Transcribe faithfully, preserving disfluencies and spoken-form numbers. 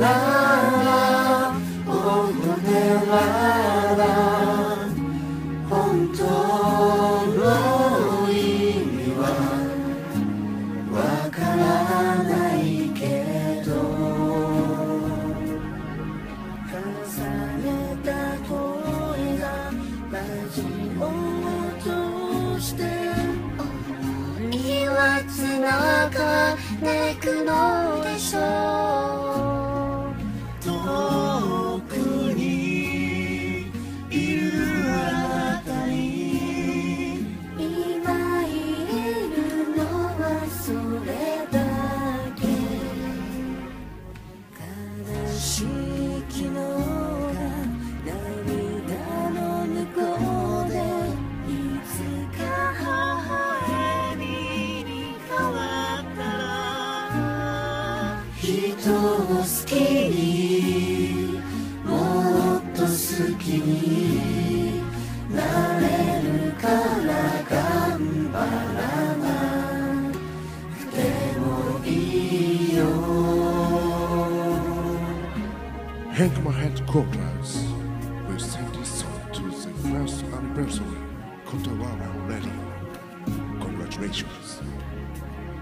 ら大骨は本当の意味はわからないけど話された声がラジオとして思いはつながってくのでしょう遠くにいるあなたに今いるのはそれだけ悲しい昨日が涙の向こうでいつか母へに変わったら人を好きにもっと好きになれるから頑張らなくてもいいよ Henkma Headquarters will send this song to the first anniversary Kontawara Radio. Congratulations.